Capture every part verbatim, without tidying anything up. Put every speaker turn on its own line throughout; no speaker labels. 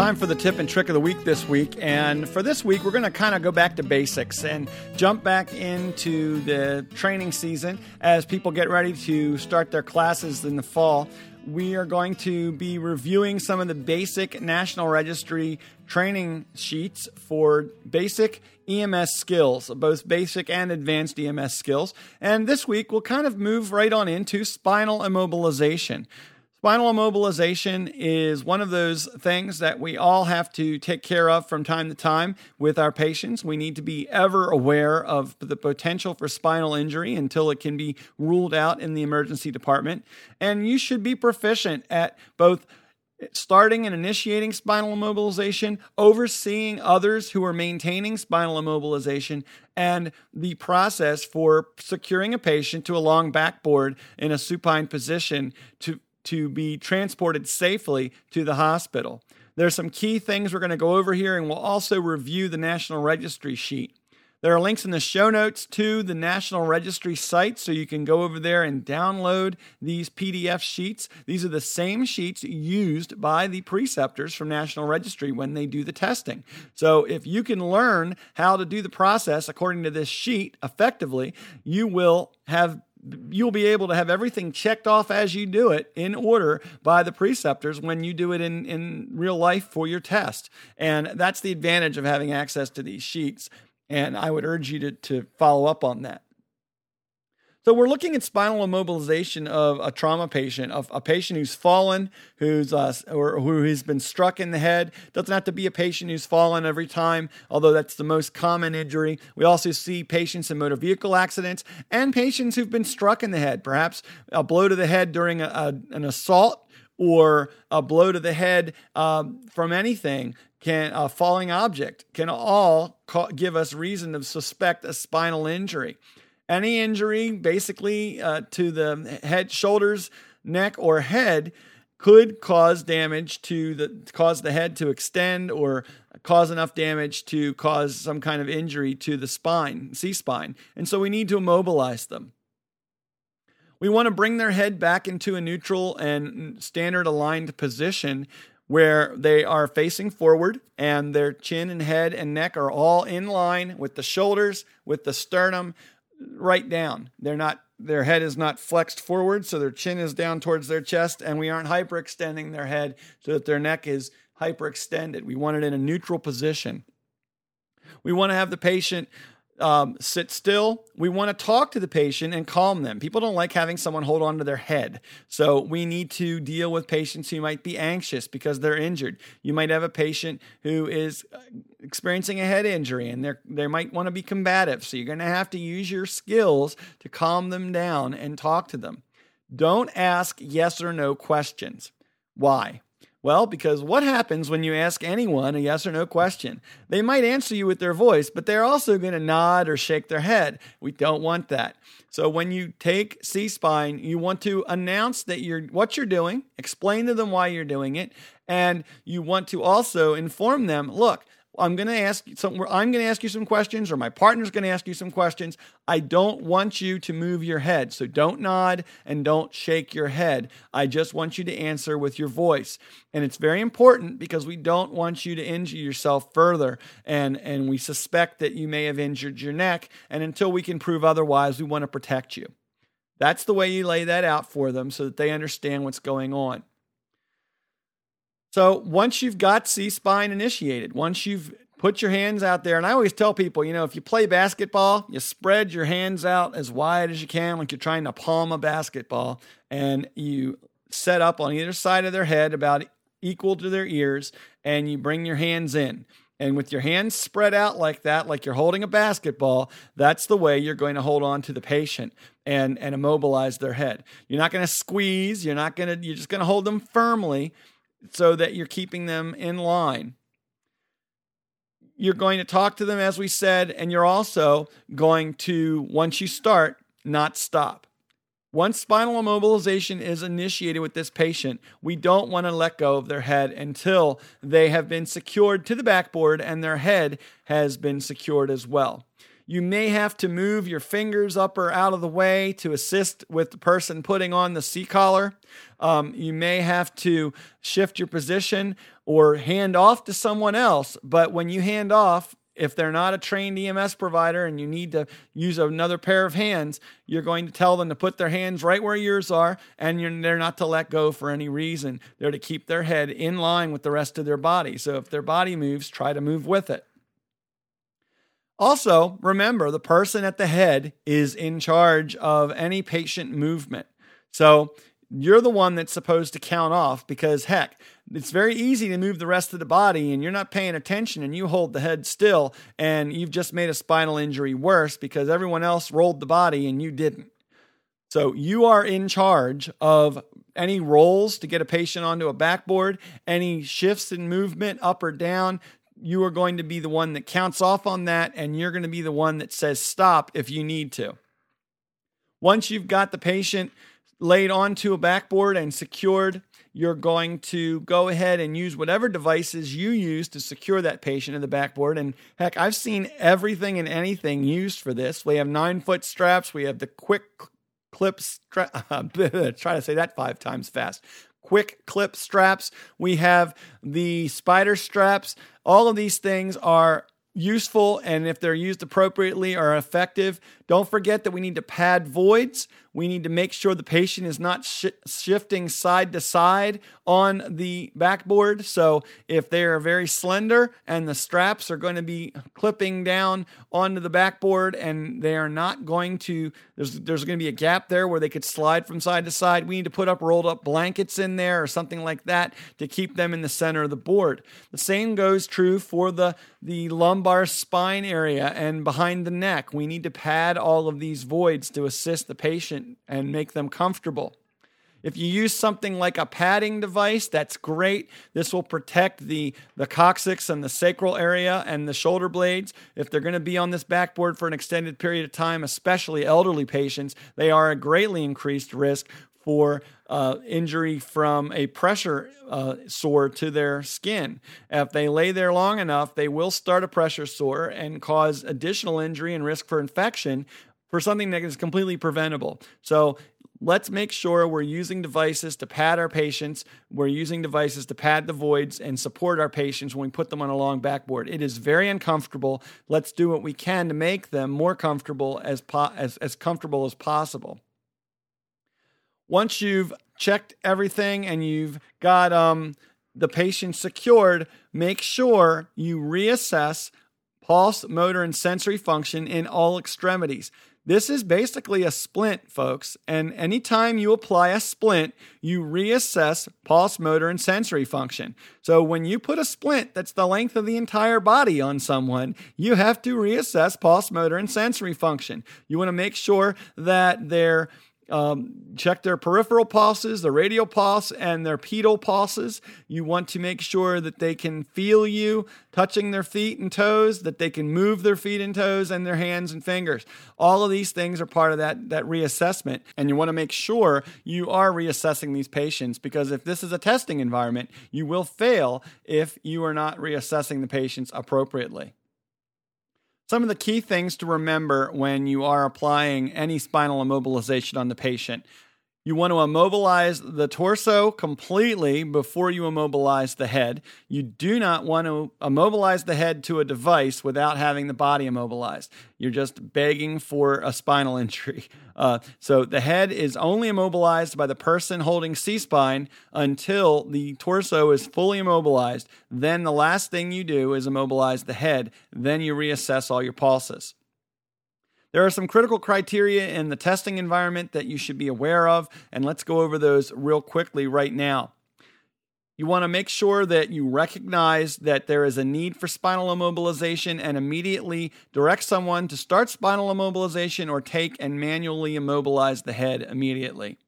time for the tip and trick of the week this week. And for this week, we're going to kind of go back to basics and jump back into the training season as people get ready to start their classes in the fall. We are going to be reviewing some of the basic National Registry training sheets for basic E M S skills, both basic and advanced E M S skills. And this week, we'll kind of move right on into spinal immobilization. Spinal immobilization is one of those things that we all have to take care of from time to time with our patients. We need to be ever aware of the potential for spinal injury until it can be ruled out in the emergency department. And you should be proficient at both starting and initiating spinal immobilization, overseeing others who are maintaining spinal immobilization, and the process for securing a patient to a long backboard in a supine position to to be transported safely to the hospital. There's some key things we're going to go over here, and we'll also review the National Registry sheet. There are links in the show notes to the National Registry site, so you can go over there and download these P D F sheets. These are the same sheets used by the preceptors from National Registry when they do the testing. So if you can learn how to do the process according to this sheet effectively, you will have You'll be able to have everything checked off as you do it in order by the preceptors when you do it in, in real life for your test. And that's the advantage of having access to these sheets. And I would urge you to, to follow up on that. So we're looking at spinal immobilization of a trauma patient, of a patient who's fallen, who's uh, or who has been struck in the head. Doesn't have to be a patient who's fallen every time, although that's the most common injury. We also see patients in motor vehicle accidents and patients who've been struck in the head, perhaps a blow to the head during a, a, an assault or a blow to the head um, from anything. Can a falling object can all ca- give us reason to suspect a spinal injury. Any injury basically uh, to the head, shoulders, neck, or head could cause damage to the cause the head to extend or cause enough damage to cause some kind of injury to the spine, C-spine. And so we need to immobilize them. We want to bring their head back into a neutral and standard aligned position where they are facing forward and their chin and head and neck are all in line with the shoulders, with the sternum, right down. They're not, their head is not flexed forward, so their chin is down towards their chest, and we aren't hyperextending their head so that their neck is hyperextended. We want it in a neutral position. We want to have the patient um, sit still. We want to talk to the patient and calm them. People don't like having someone hold on to their head. So we need to deal with patients who might be anxious because they're injured. You might have a patient who is experiencing a head injury and they they might want to be combative. So you're going to have to use your skills to calm them down and talk to them. Don't ask yes or no questions. Why? Well, because what happens when you ask anyone a yes or no question? They might answer you with their voice, but they're also going to nod or shake their head. We don't want that. So when you take C-spine, you want to announce that you're what you're doing, explain to them why you're doing it, and you want to also inform them, look, I'm going to ask some, I'm going to ask you some questions, or my partner's going to ask you some questions. I don't want you to move your head. So don't nod and don't shake your head. I just want you to answer with your voice. And it's very important because we don't want you to injure yourself further. And, and we suspect that you may have injured your neck. And until we can prove otherwise, we want to protect you. That's the way you lay that out for them so that they understand what's going on. So once you've got C-spine initiated, once you've put your hands out there, and I always tell people, you know, if you play basketball, you spread your hands out as wide as you can, like you're trying to palm a basketball, and you set up on either side of their head about equal to their ears, and you bring your hands in. And with your hands spread out like that, like you're holding a basketball, that's the way you're going to hold on to the patient and, and immobilize their head. You're not going to squeeze. You're not going to, you're just going to hold them firmly so that you're keeping them in line. You're going to talk to them, as we said, and you're also going to, once you start, not stop. Once spinal immobilization is initiated with this patient, we don't want to let go of their head until they have been secured to the backboard and their head has been secured as well. You may have to move your fingers up or out of the way to assist with the person putting on the C-collar. Um, you may have to shift your position or hand off to someone else. But when you hand off, if they're not a trained E M S provider and you need to use another pair of hands, you're going to tell them to put their hands right where yours are, and you're, they're not to let go for any reason. They're to keep their head in line with the rest of their body. So if their body moves, try to move with it. Also, remember, the person at the head is in charge of any patient movement. So you're the one that's supposed to count off because, heck, it's very easy to move the rest of the body and you're not paying attention and you hold the head still and you've just made a spinal injury worse because everyone else rolled the body and you didn't. So you are in charge of any rolls to get a patient onto a backboard, any shifts in movement up or down. You are going to be the one that counts off on that, and you're going to be the one that says stop if you need to. Once you've got the patient laid onto a backboard and secured, you're going to go ahead and use whatever devices you use to secure that patient to the backboard. And heck, I've seen everything and anything used for this. We have nine-foot straps. We have the quick clip strap. Try to say that five times fast. Quick clip straps. We have the spider straps. All of these things are useful, and if they're used appropriately, are effective. Don't forget that we need to pad voids. We need to make sure the patient is not sh- shifting side to side on the backboard. So if they are very slender and the straps are going to be clipping down onto the backboard and they are not going to, there's, there's going to be a gap there where they could slide from side to side. We need to put up rolled up blankets in there or something like that to keep them in the center of the board. The same goes true for the, the lumbar spine area and behind the neck. We need to pad all of these voids to assist the patient and make them comfortable. If you use something like a padding device, that's great. This will protect the, the coccyx and the sacral area and the shoulder blades. If they're going to be on this backboard for an extended period of time, especially elderly patients, they are at greatly increased risk for uh, injury from a pressure uh, sore to their skin. If they lay there long enough, they will start a pressure sore and cause additional injury and risk for infection for something that is completely preventable. So let's make sure we're using devices to pad our patients. We're using devices to pad the voids and support our patients when we put them on a long backboard. It is very uncomfortable. Let's do what we can to make them more comfortable as po- as, as comfortable as possible. Once you've checked everything and you've got um, the patient secured, make sure you reassess pulse, motor, and sensory function in all extremities. This is basically a splint, folks, and anytime you apply a splint, you reassess pulse, motor, and sensory function. So when you put a splint that's the length of the entire body on someone, you have to reassess pulse, motor, and sensory function. You want to make sure that they're Um, check their peripheral pulses, their radial pulse, and their pedal pulses. You want to make sure that they can feel you touching their feet and toes, that they can move their feet and toes and their hands and fingers. All of these things are part of that, that reassessment, and you want to make sure you are reassessing these patients, because if this is a testing environment, you will fail if you are not reassessing the patients appropriately. Some of the key things to remember when you are applying any spinal immobilization on the patient. You want to immobilize the torso completely before you immobilize the head. You do not want to immobilize the head to a device without having the body immobilized. You're just begging for a spinal injury. Uh, so the head is only immobilized by the person holding C-spine until the torso is fully immobilized. Then the last thing you do is immobilize the head. Then you reassess all your pulses. There are some critical criteria in the testing environment that you should be aware of, and let's go over those real quickly right now. You want to make sure that you recognize that there is a need for spinal immobilization and immediately direct someone to start spinal immobilization or take and manually immobilize the head immediately.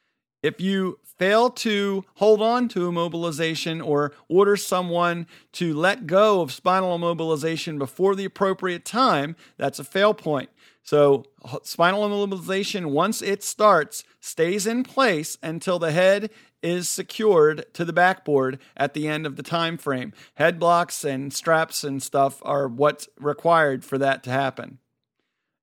If you fail to hold on to immobilization or order someone to let go of spinal immobilization before the appropriate time, that's a fail point. So spinal immobilization, once it starts, stays in place until the head is secured to the backboard at the end of the time frame. Head blocks and straps and stuff are what's required for that to happen.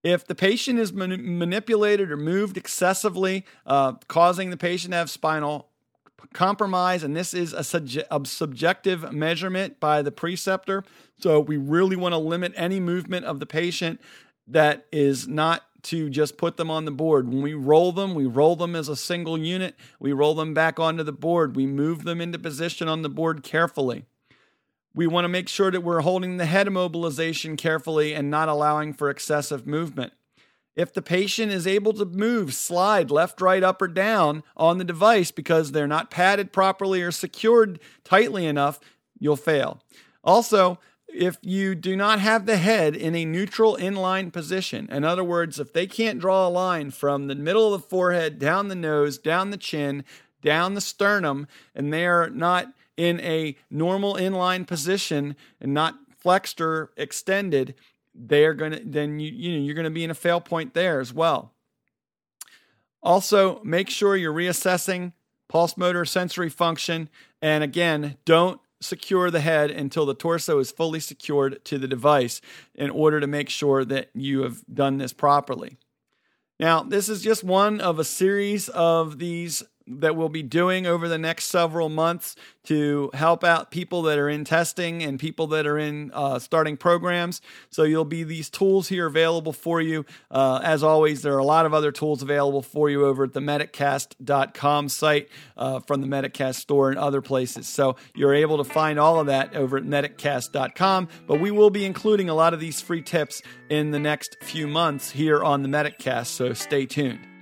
If the patient is man- manipulated or moved excessively, uh, causing the patient to have spinal compromise, and this is a, subje- a subjective measurement by the preceptor, so we really want to limit any movement of the patient that is not to just put them on the board. When we roll them, we roll them as a single unit. We roll them back onto the board. We move them into position on the board carefully. We want to make sure that we're holding the head immobilization carefully and not allowing for excessive movement. If the patient is able to move, slide left, right, up, or down on the device because they're not padded properly or secured tightly enough, you'll fail. Also, if you do not have the head in a neutral inline position, in other words, if they can't draw a line from the middle of the forehead, down the nose, down the chin, down the sternum, and they're not in a normal inline position and not flexed or extended, they're going to, then you, you know, you're going to be in a fail point there as well. Also, make sure you're reassessing pulse motor sensory function. And again, don't secure the head until the torso is fully secured to the device in order to make sure that you have done this properly. Now, this is just one of a series of these that we'll be doing over the next several months to help out people that are in testing and people that are in uh, starting programs. So you'll be these tools here available for you. Uh, as always, there are a lot of other tools available for you over at the medicast dot com site uh, from the Medicast store and other places. So you're able to find all of that over at medicast dot com. But we will be including a lot of these free tips in the next few months here on the Medicast, so stay tuned.